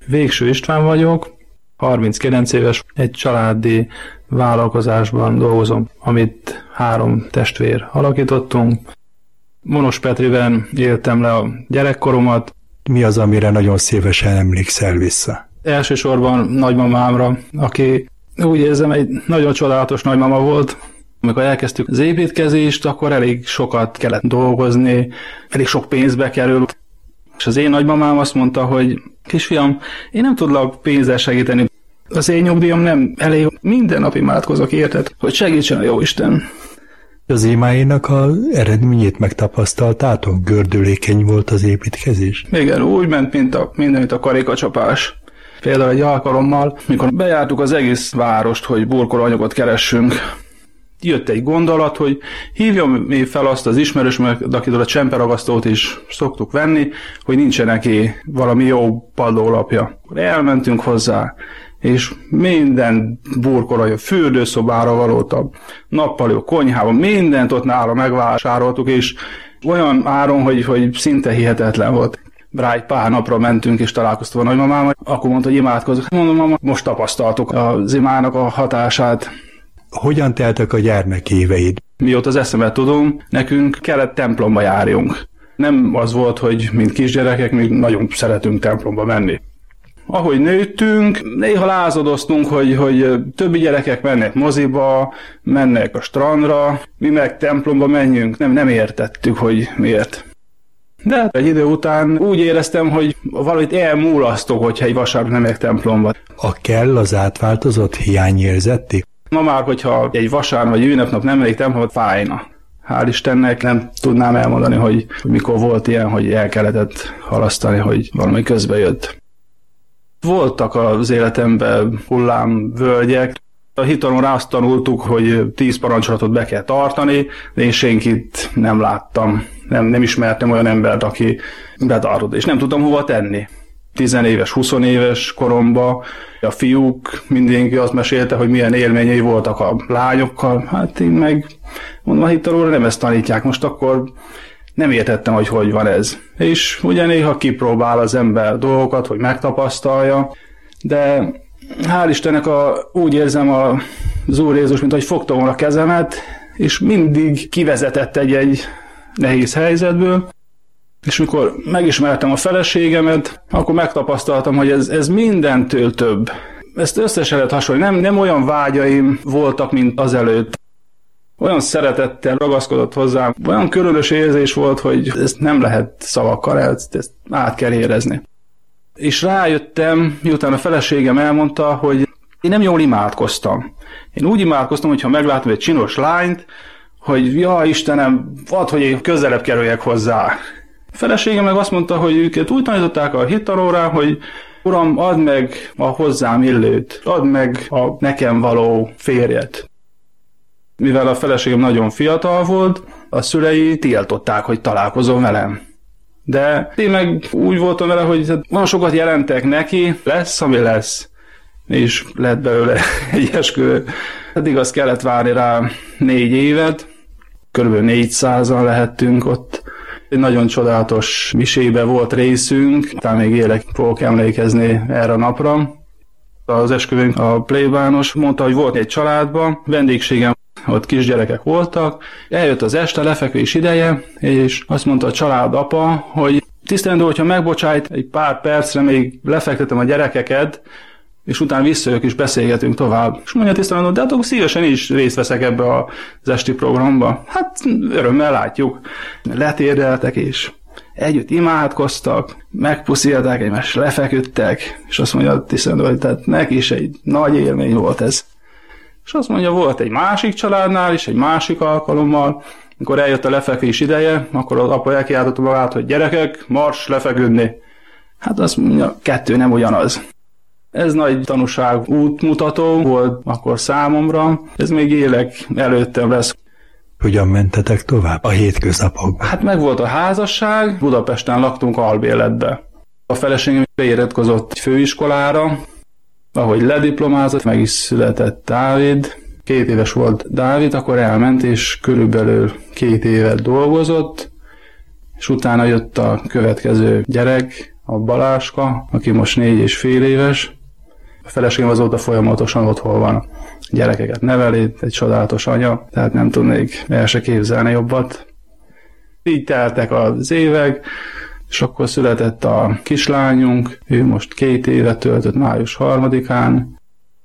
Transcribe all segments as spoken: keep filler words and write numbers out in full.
Végső István vagyok, harminckilenc éves, egy családi vállalkozásban dolgozom, amit három testvér alakítottunk. Monos Petriben éltem le a gyerekkoromat. Mi az, amire nagyon szívesen emlékszel vissza? Elsősorban nagymamámra, aki úgy érzem, egy nagyon csodálatos nagymama volt. Amikor elkezdtük az építkezést, akkor elég sokat kellett dolgozni, elég sok pénzbe kerül. És az én nagymamám azt mondta, hogy kisfiam, én nem tudlak pénzzel segíteni. Az én nyugdíjam nem elég, minden nap imádkozok, érted, hogy segítsen a Jóisten. Az imáinak az eredményét megtapasztaltátok? Gördülékeny volt az építkezés? Igen, úgy ment, mint a, mindenütt a karikacsapás. Például egy alkalommal, mikor bejártuk az egész várost, hogy burkolóanyagot keressünk, jött egy gondolat, hogy hívjam fel azt az ismerősömet, akitől a csemperagasztót is szoktuk venni, hogy nincsen neki valami jó padlólapja. Elmentünk hozzá, és minden burkolóanyag, fürdőszobára valót, a nappaló, konyhában, mindent ott nála megvásároltuk, és olyan áron, hogy, hogy szinte hihetetlen volt. Rá egy pár napra mentünk, és találkoztunk a nagymamámmal, akkor mondta, hogy imádkozok. Mondom, mama, most tapasztaltuk az imának a hatását. Hogyan teltek a gyermeki éveid? Mióta az eszemet tudom, nekünk kellett templomba járjunk. Nem az volt, hogy mint kisgyerekek, mi nagyon szeretünk templomba menni. Ahogy nőttünk, néha lázadoztunk, hogy, hogy többi gyerekek mennek moziba, mennek a strandra, mi meg templomba menjünk, nem, nem értettük, hogy miért. De egy idő után úgy éreztem, hogy valamit elmúlasztok, hogyha egy vasárnap nem megyek templomba. A kell az átváltozott hiányérzetté? Ma már, hogyha egy vasárnap vagy ünnepnap nem megyek templomba, fájna. Hál' Istennek nem tudnám elmondani, hogy, hogy mikor volt ilyen, hogy el kellett halasztani, hogy valami közbe jött. Voltak az életemben hullámvölgyek. A hitaron rá azt tanultuk, hogy tíz parancsolatot be kell tartani, de én senkit nem láttam. Nem, nem ismertem olyan embert, aki betartott, és nem tudtam hova tenni. Tizenéves, huszonéves koromban a fiúk mindenki azt mesélte, hogy milyen élményei voltak a lányokkal. Hát én meg mondom, a hitaróra nem ezt tanítják, most akkor nem értettem, hogy hogy van ez. És ugye néha kipróbál az ember dolgokat, hogy megtapasztalja, de hál' Istennek a, úgy érzem a, az Úr Jézus, mint hogy fogta volna a kezemet, és mindig kivezetett egy-egy nehéz helyzetből, és mikor megismertem a feleségemet, akkor megtapasztaltam, hogy ez, ez mindentől több. Ezt összesen lehet hasonlítani. Nem, nem olyan vágyaim voltak, mint azelőtt. Olyan szeretettel ragaszkodott hozzám, olyan különös érzés volt, hogy ezt nem lehet szavakkal, ezt, ezt át kell érezni. És rájöttem, miután a feleségem elmondta, hogy én nem jól imádkoztam. Én úgy imádkoztam, hogyha meglátom egy csinos lányt, hogy ja, Istenem, add, hogy én közelebb kerüljek hozzá. A feleségem meg azt mondta, hogy őket úgy tanították a hittanórán, hogy Uram, add meg a hozzám illőt, add meg a nekem való férjet. Mivel a feleségem nagyon fiatal volt, a szülei tiltották, hogy találkozom velem. De én meg úgy voltam vele, hogy nagyon sokat jelentek neki, lesz, ami lesz. És lett belőle egy esküvő. Eddig azt kellett várni rá négy évet, körülbelül négyszázan lehettünk ott. Egy nagyon csodálatos misébe volt részünk, talán még élek fogok emlékezni erre a napra. Az esküvőnk a plébános mondta, hogy volt egy családban, vendégségem, ott kisgyerekek voltak, eljött az este, lefekvés ideje, és azt mondta a család apa, hogy tisztelendő, hogyha megbocsájt, egy pár percre még lefektetem a gyerekeket, és utána visszajövök és beszélgetünk tovább. És mondja tisztelendő, de hát akkor szívesen is részt veszek ebbe az esti programba. Hát örömmel látjuk. Letérdeltek, és együtt imádkoztak, megpuszílták egymást, lefeküdtek, és azt mondja tisztelendő, hogy tehát neki is egy nagy élmény volt ez. És azt mondja, volt egy másik családnál is, egy másik alkalommal, amikor eljött a lefekvés ideje, akkor az apa elkiáltotta magát, hogy gyerekek, mars lefeküdni. Hát azt mondja, kettő nem ugyanaz. Ez nagy tanúság útmutató volt akkor számomra, ez még élek előttem lesz. Hogyan mentetek tovább a hétköznapokban? Hát meg volt a házasság, Budapesten laktunk albérletbe. A feleségem beiratkozott főiskolára, ahogy lediplomázott, meg is született Dávid. Két éves volt Dávid, akkor elment, és körülbelül két évet dolgozott, és utána jött a következő gyerek, a Baláska, aki most négy és fél éves. A feleségem azóta folyamatosan otthon van. Gyerekeket neveli, egy csodálatos anya, tehát nem tudnék el se képzelni jobbat. Így teltek az évek, és akkor született a kislányunk, ő most két évet töltött május harmadikán.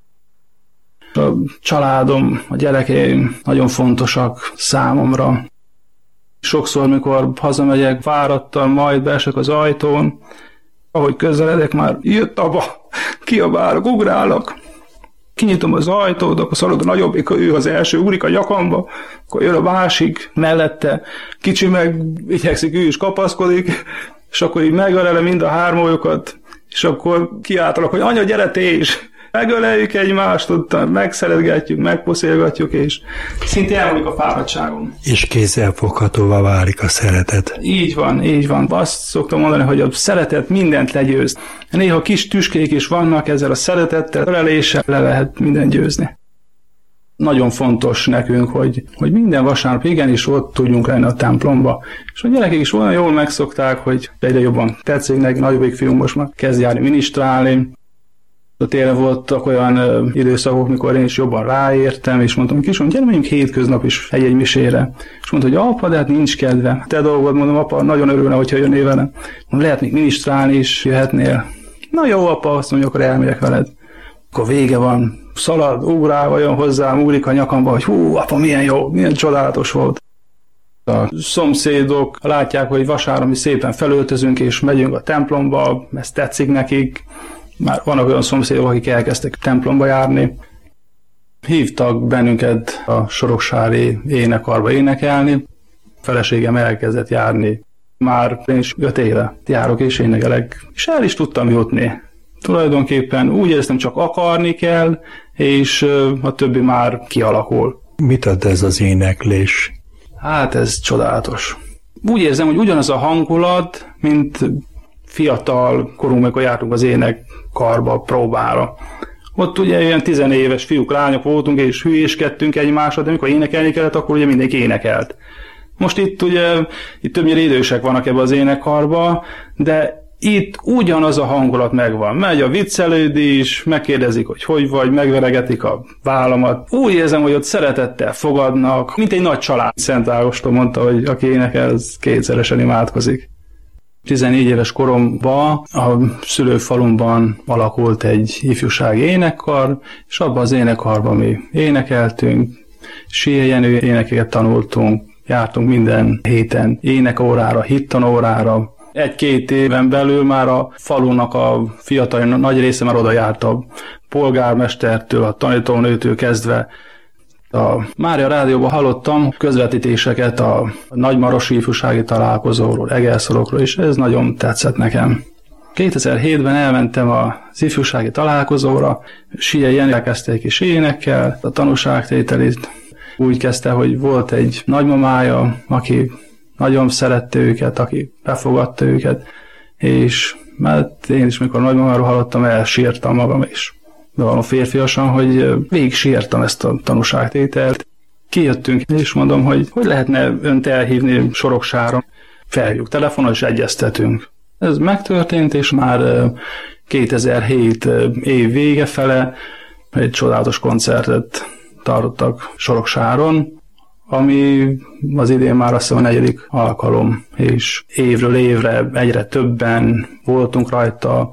A családom, a gyerekeim nagyon fontosak számomra. Sokszor, mikor hazamegyek, fáradtan, majd beesek az ajtón, ahogy közeledek, már jött abba, kiabálok, ugrálok. Kinyitom az ajtót, akkor szalad a nagyobbik, ő az első, ugrik a nyakamba, akkor jön a másik mellette, kicsi meg igyekszik, ő is kapaszkodik, és akkor így megölele mind a hármójukat, és akkor kiáltalak, hogy anya, gyere te is! Megöleljük egymást, ott megszeretgetjük, megposzélgatjuk, és szinte elmúlik a fáradtságom. És kézzelfoghatóvá válik a szeretet. Így van, így van. Azt szoktam mondani, hogy a szeretet mindent legyőz. Néha kis tüskék is vannak, ezzel a szeretettel, öleléssel le lehet mindent győzni. Nagyon fontos nekünk, hogy, hogy minden vasárnap igenis ott tudjunk lenni a templomba. És a gyerekek is olyan jól megszokták, hogy egyre jobban tetszik neki, nagyobbik fiúm most már kezd járni minisztrálni. Télen voltak olyan ö, időszakok, mikor én is jobban ráértem, és mondtam, kisom, gyere, menjünk hétköznap is egy-egy misére. És mondta, hogy apa, de hát nincs kedve. Te dolgod, mondom, apa, nagyon örülne, hogyha jönnél vele. Mondom, lehet még minisztrálni is, jöhetnél. Na jó, apa, azt mondja, akkor elmegyek veled. Akkor vége van, szalad, ugrál, jön hozzám, ugrik a nyakamba, hogy hú, apa, milyen jó, milyen csodálatos volt. A szomszédok látják, hogy vasárnap mi szépen felöltözünk, és megyünk a templomba, ez tetszik nekik. Már vannak olyan szomszédok, akik elkezdtek templomba járni. Hívtak bennünket a soroksári énekarba énekelni. A feleségem elkezdett járni. Már én is öt éve járok és énekelek, és el is tudtam jutni. Tulajdonképpen úgy éreztem, csak akarni kell, és a többi már kialakul. Mit ad ez az éneklés? Hát ez csodálatos. Úgy érzem, hogy ugyanaz a hangulat, mint fiatal korunk, amikor jártunk az énekkarba, próbára. Ott ugye ilyen tizenéves fiúk, lányok voltunk, és hülyéskedtünk egymásra, de amikor énekelni kellett, akkor ugye mindenki énekelt. Most itt ugye, itt többnyire idősek vannak ebbe az énekkarba, de itt ugyanaz a hangulat megvan. Megy a viccelődés, megkérdezik, hogy hogy vagy, megveregetik a vállamat. Úgy érzem, hogy ott szeretettel fogadnak, mint egy nagy család. Szent Ágoston mondta, hogy aki énekel, az kétszeresen imádkozik. tizennégy éves koromban a szülőfalumban alakult egy ifjúsági énekkar, és abban az énekkarban mi énekeltünk, síeljenő énekeket tanultunk, jártunk minden héten énekórára, hittanórára. Egy-két éven belül már a falunak a fiatal nagy része már oda járt, a polgármestertől, a tanítónőtől kezdve. A Mária Rádióban hallottam közvetítéseket a nagymarosi ifjúsági találkozóról, Egerszorokról, és ez nagyon tetszett nekem. kétezer-hétben elmentem az ifjúsági találkozóra, Sielyen elkezdte egy kis énekkel, a tanúságtételit. Úgy kezdte, hogy volt egy nagymamája, aki nagyon szerette őket, aki befogadta őket, és mert én is, mikor nagymamáról hallottam, elsírtam magam is. De valami férfiasan, hogy végig sírtam ezt a tanúságtételt. Kijöttünk, és mondom, hogy hogy lehetne önt elhívni Soroksáron. Felhívjuk telefonon, és egyeztetünk. Ez megtörtént, és már kétezer-hét év vége fele egy csodálatos koncertet tartottak Soroksáron, ami az idén már azt hiszem a negyedik alkalom, és évről évre egyre többen voltunk rajta.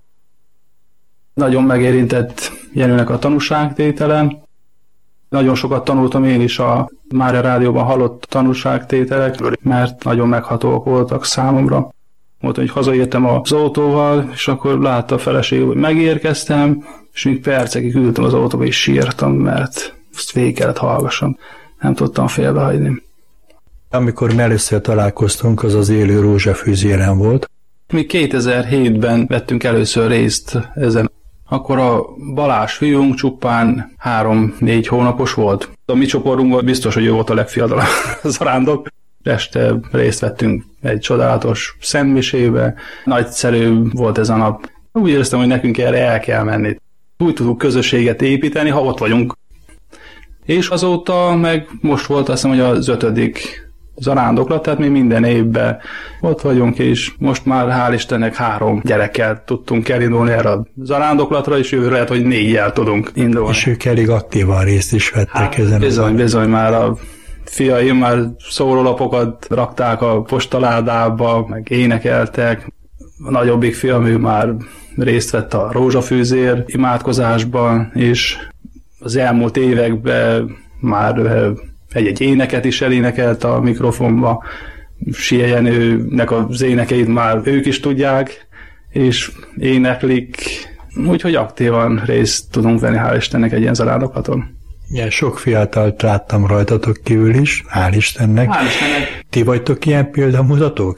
Nagyon megérintett Jenőnek a tanúságtétele. Nagyon sokat tanultam én is a Mária Rádióban hallott tanúságtételekről, mert nagyon meghatóak voltak számomra. Mondtam, hogy hazaértem az autóval, és akkor látta a feleség, hogy megérkeztem, és még percekig ültem az autóba, és sírtam, mert azt végig kellett hallgassam. Nem tudtam félbehagyni. Amikor mi először találkoztunk, az az Élő Rózsafűzéren volt. Mi kétezer-hétben vettünk először részt ezen. Akkor a Balázs fiunk csupán három-négy hónapos volt. A mi csoportunkban biztos, hogy ő volt a legfiatalabb zarándok. Este részt vettünk egy csodálatos szentmisébe. Nagyszerű volt ez a nap. Úgy éreztem, hogy nekünk erre el kell menni. Úgy tudunk közösséget építeni, ha ott vagyunk. És azóta meg most volt azt hiszem, hogy az ötödik zarándoklat, tehát mi minden évben ott vagyunk, és most már hál' Istennek három gyerekkel tudtunk elindulni erre a zarándoklatra, és jövőre lehet, hogy négyel tudunk indulni. És ők elég aktívan részt is vettek hát, ezen. Bizony, bizony, már a fiaim már szórólapokat rakták a postaládába, meg énekeltek. A nagyobbik fiam, ő már részt vett a rózsafűzér imádkozásban, és az elmúlt években már egy-egy éneket is elénekelt a mikrofonba. Sia Jenőnek az énekeit már ők is tudják, és éneklik, úgyhogy aktívan részt tudunk venni, hál' Istennek, egy ilyen zarándoklaton. Ja, sok fiatalt láttam rajtatok kívül is, hál' Istennek. Hál' Istennek. Ti vagytok ilyen példamutatók?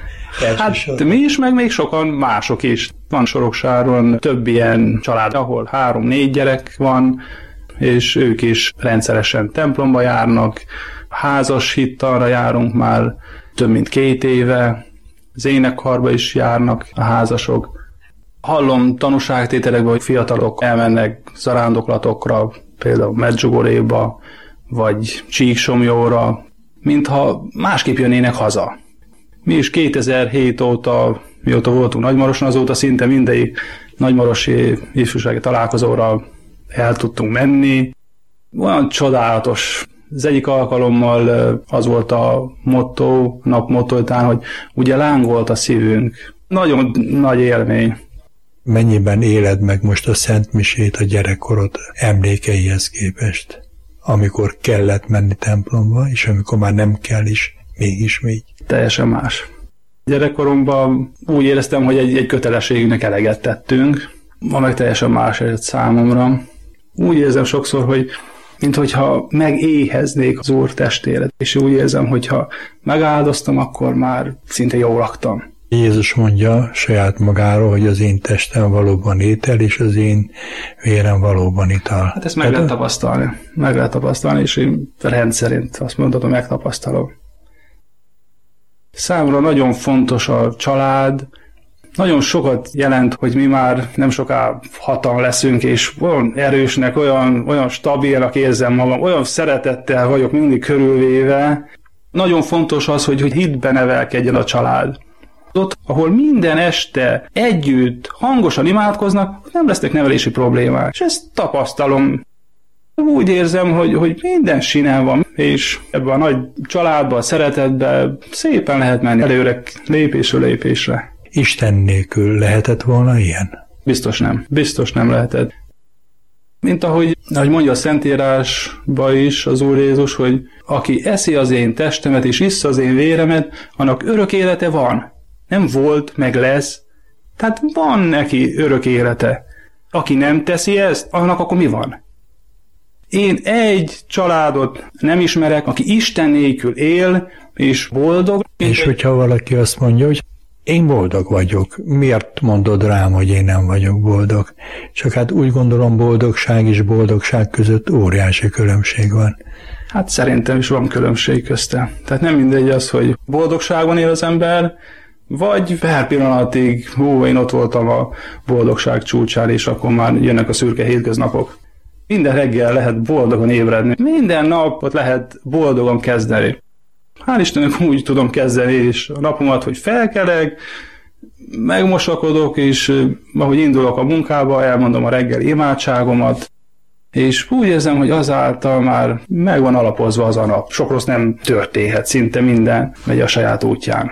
Hát mi is, meg még sokan mások is. Van Soroksáron több ilyen család, ahol három-négy gyerek van, és ők is rendszeresen templomba járnak, házas hittalra járunk már több mint két éve, az énekkarba is járnak a házasok. Hallom tanúságtételekben, hogy fiatalok elmennek zarándoklatokra, például Medjugorjéba, vagy Csíksomlyóra, mintha másképp jönnének haza. Mi is kétezer-hét óta, mióta voltunk Nagymaroson, azóta szinte mindegyik nagymarosi ifjúsági találkozóra el tudtunk menni. Olyan csodálatos. Az egyik alkalommal az volt a motto, nap mottótán, hogy ugye lángolt a szívünk. Nagyon nagy élmény. Mennyiben éled meg most a Szent Misét a gyerekkorod emlékeihez képest? Amikor kellett menni templomba, és amikor már nem kell is, mégis még. Teljesen más. Gyerekkoromban úgy éreztem, hogy egy, egy kötelességünknek eleget tettünk, ma meg teljesen más egy számomra. Úgy érzem sokszor, hogy minthogyha megéheznék az Úr testére, és úgy érzem, hogyha megáldoztam, akkor már szinte jól laktam. Jézus mondja saját magáról, hogy az én testem valóban étel, és az én vérem valóban ital. Hát ezt meg lehet tapasztalni. Meg lehet tapasztalni, és én rendszerint azt mondhatom, megtapasztalom. Számomra nagyon fontos a család, nagyon sokat jelent, hogy mi már nem soká hatan leszünk, és olyan erősnek, olyan, olyan stabilnak érzem magam, olyan szeretettel vagyok mindig körülvéve. Nagyon fontos az, hogy, hogy hitben nevelkedjen a család. Ott, ahol minden este együtt hangosan imádkoznak, nem lesznek nevelési problémák. És ezt tapasztalom. Úgy érzem, hogy, hogy minden sinem van, és ebben a nagy családban, a szeretetben szépen lehet menni előre, lépésről lépésre. Isten nélkül lehetett volna ilyen? Biztos nem. Biztos nem lehetett. Mint ahogy, ahogy mondja a Szentírásban is az Úr Jézus, hogy aki eszi az én testemet és issza az én véremet, annak örök élete van. Nem volt, meg lesz. Tehát van neki örök élete. Aki nem teszi ezt, annak akkor mi van? Én egy családot nem ismerek, aki Isten nélkül él, és boldog. És hogyha valaki azt mondja, hogy én boldog vagyok, miért mondod rám, hogy én nem vagyok boldog? Csak hát úgy gondolom, boldogság és boldogság között óriási különbség van. Hát szerintem is van különbség közte. Tehát nem mindegy az, hogy boldogságban él az ember, vagy per pillanatig, hú, én ott voltam a boldogság csúcsán, és akkor már jönnek a szürke hétköznapok. Minden reggel lehet boldogan ébredni. Minden napot lehet boldogan kezdeni. Hál' Istennek úgy tudom kezdeni és a napomat, hogy felkelek, megmosakodok, és ahogy indulok a munkába, elmondom a reggeli imádságomat, és úgy érzem, hogy azáltal már meg van alapozva az a nap. Sok rossz nem történhet, szinte minden megy a saját útján.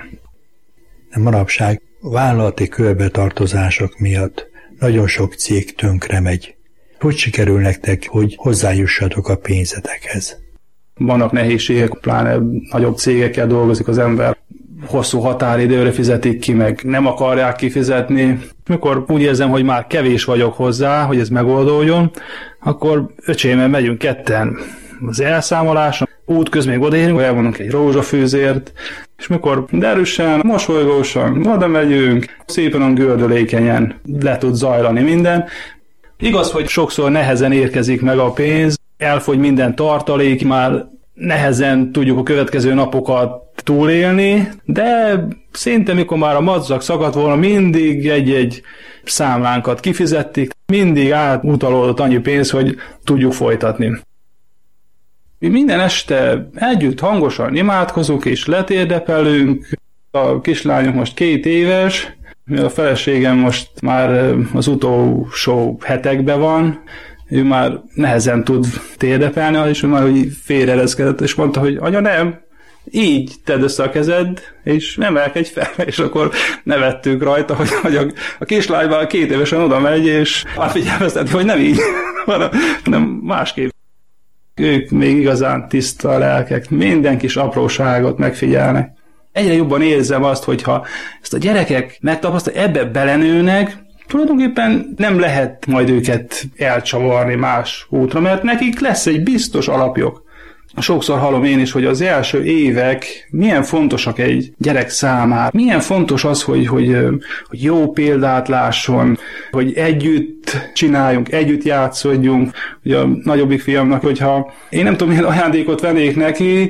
Manapság vállalati körbetartozások miatt nagyon sok cég tönkre megy. Hogy sikerül nektek, hogy hozzájussatok a pénzetekhez? Vannak nehézségek, pláne nagyobb cégekkel dolgozik az ember, hosszú határidőre fizetik ki, meg nem akarják kifizetni. Mikor úgy érzem, hogy már kevés vagyok hozzá, hogy ez megoldódjon, akkor öcsémmel megyünk ketten az elszámoláson, útközben még odaérünk, elvonunk egy rózsafűzért, és mikor derűsen, mosolygósan oda megyünk, szépen a gördülékenyen le tud zajlani minden. Igaz, hogy sokszor nehezen érkezik meg a pénz, elfogy minden tartalék, már nehezen tudjuk a következő napokat túlélni, de szinte mikor már a madzag szakadt volna, mindig egy-egy számlánkat kifizették, mindig átutalódott annyi pénz, hogy tudjuk folytatni. Mi minden este együtt hangosan imádkozunk és letérdepelünk. A kislányom most két éves, a feleségem most már az utolsó hetekben van, ő már nehezen tud térdepelni, és ő már félreereszkedett, és mondta, hogy anya, nem, így tedd össze a kezed, és emelkedj fel, és akkor nevettünk rajta, hogy, hogy a, a kislány már két évesen oda megy, és már figyelmezteti, hogy nem így, hanem másképp. Ők még igazán tiszta lelkek, minden kis apróságot megfigyelnek. Egyre jobban érzem azt, hogyha ezt a gyerekek megtapasztalják, ebbe belenőnek, tulajdonképpen nem lehet majd őket elcsavarni más útra, mert nekik lesz egy biztos alapjuk. Sokszor hallom én is, hogy az első évek milyen fontosak egy gyerek számára. Milyen fontos az, hogy, hogy, hogy jó példát lásson, hogy együtt csináljunk, együtt játszodjunk. Ugye a nagyobbik fiamnak, hogyha én nem tudom, milyen ajándékot vennék neki,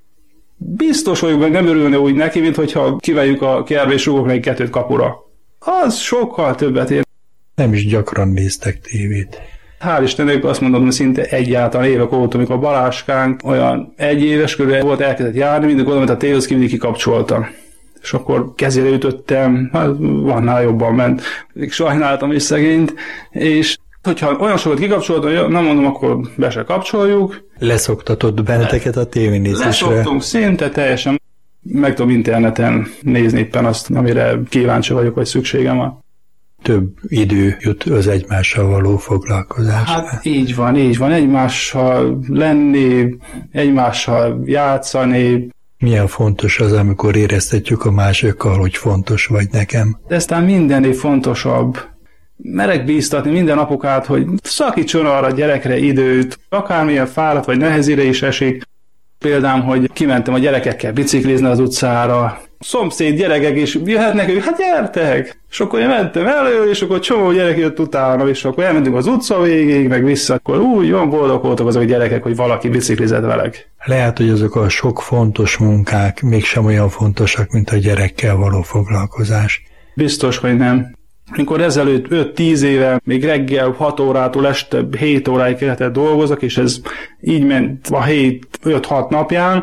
biztos vagyok, meg nem örülne úgy neki, mint hogyha kiveljük a kertbe és rúgok neki kettőt kapura. Az sokkal többet ér. Nem is gyakran néztek tévét. Hál' Istennek azt mondom, hogy szinte egyáltalán évek óta, amikor Baláskánk olyan egy éves körül volt, elkezdett járni, mindig oda ment a tévéhoz, ki mindig kikapcsolta. És akkor kezére ütöttem, hát vannál jobban ment. Sajnáltam is szegényt, és hogyha olyan sokat kikapcsoltam, nem mondom, akkor be se kapcsoljuk. Leszoktatott benneteket a tévénézésre? Leszoktunk szinte teljesen. Meg tudom interneten nézni éppen azt, amire kíváncsi vagyok, vagy szükségem van. Több idő jut az egymással való foglalkozásra. Hát így van, így van. Egymással lenni, egymással játszani. Milyen fontos az, amikor éreztetjük a másikkal, hogy fontos vagy nekem. De aztán mindennél fontosabb. Merek bíztatni minden apukát, hogy szakítson arra a gyerekre időt, akármilyen fáradt vagy nehezére is esik. Például, hogy kimentem a gyerekekkel biciklizni az utcára, szomszéd gyerekek is jöhetnek, ők, hát gyertek! És akkor én mentem elő, és akkor csomó gyerek jött utána, és akkor elmentünk az utca végéig, meg vissza, akkor úgy, olyan boldog voltak azok a gyerekek, hogy valaki biciklizett velek. Lehet, hogy azok a sok fontos munkák mégsem olyan fontosak, mint a gyerekkel való foglalkozás. Biztos, hogy nem. Mikor ezelőtt öt-tíz éve, még reggel hat órától este hét óráig kellett dolgozok, és ez így ment a hét öt-hat napján,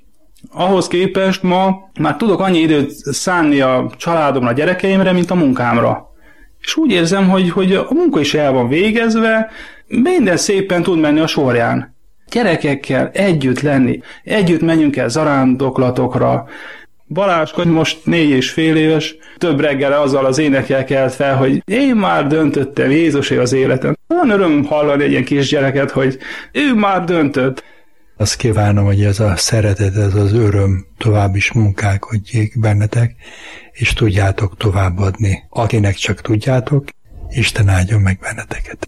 ahhoz képest ma már tudok annyi időt szánni a családomra, a gyerekeimre, mint a munkámra. És úgy érzem, hogy, hogy a munka is el van végezve, minden szépen tud menni a sorján. Gyerekekkel együtt lenni, együtt menjünk el zarándoklatokra. Baláska most négy és fél éves, több reggel azzal az énekkel kelt fel, hogy én már döntöttem, Jézusé az életem. Olyan öröm hallani egy ilyen kisgyereket, hogy ő már döntött. Azt kívánom, hogy ez a szeretet, ez az öröm tovább is munkálkodjék bennetek, és tudjátok továbbadni. Akinek csak tudjátok, Isten áldjon meg benneteket.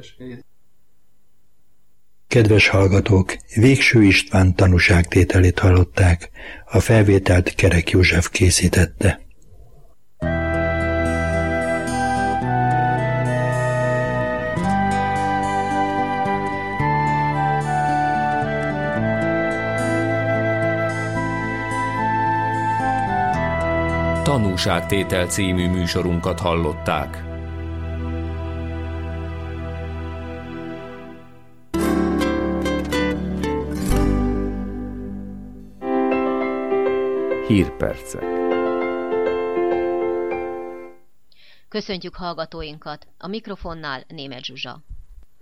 Kedves hallgatók, Végső István tanúságtételét hallották, a felvételt Kerek József készítette. Tanúságtétel című műsorunkat hallották. Hírpercek. Köszöntjük hallgatóinkat! A mikrofonnál Németh Zsuzsa.